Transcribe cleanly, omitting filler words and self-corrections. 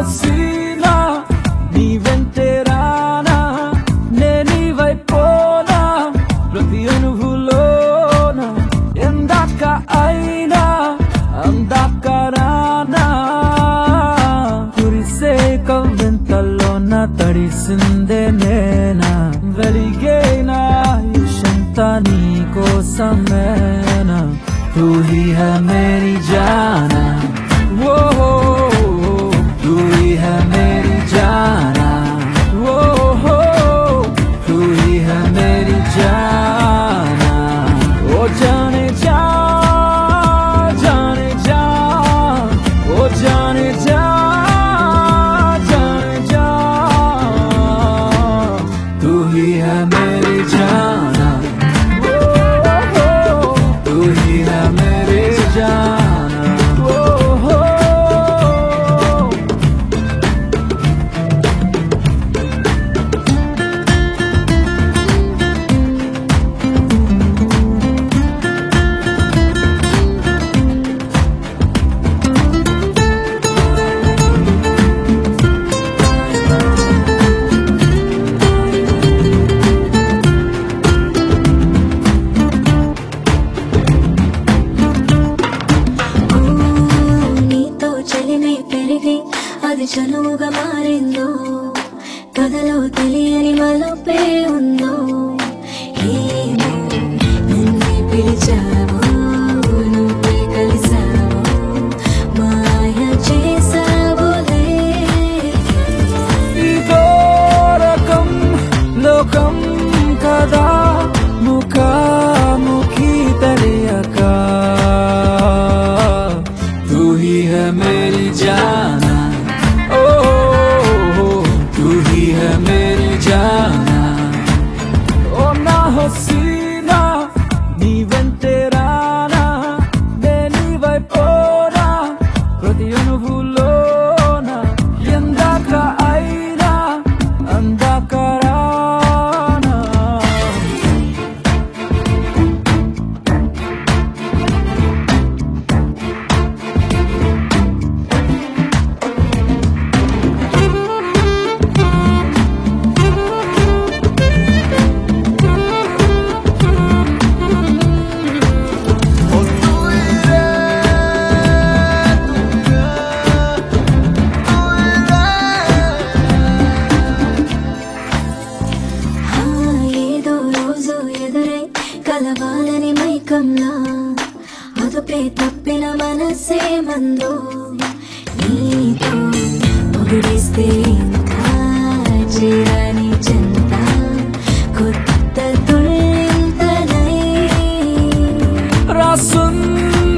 హొసీనా నీ వెంటే రానా నేనీ వైపోనా ప్రతి అణువులోన ఎందాక అయినా అందాక రానా కురిసే కవ్వింతల్లోన తడిసిందే నేనా వెలిగేనా ఇషంతా నీ కోసమేనా तू ही है मेरी जाना वो तू ही है मेरी जाना वो तू ही है मेरी जाना ओ जाने जा जाने जा ओ जाने जा जाने जा तू ही है मेरी जाना तू ही है मेरी जाना అది చనువుగా మారిందో కథలో తెలియని మలుపే ఉందో ఏమో నిన్నే పిలిచావో నువ్వే కలిసావో మాయ చేసావులే ఇదో రకం లోకం కదా ముఖాముఖి తెలియక तू ही है मेरी जाना హొసీనా నీ వెంటే రానా నేనీ వైపోనా ప్రతి అణువులోన ఎందాక అయినా అందాక రానా కలవాలని మైకంలా అదుపే తప్పిన మనసే మందో నీతో పొగిడిస్తే ఇంకా చేరని చెంత కొత్త తొలింతనై రాసున్న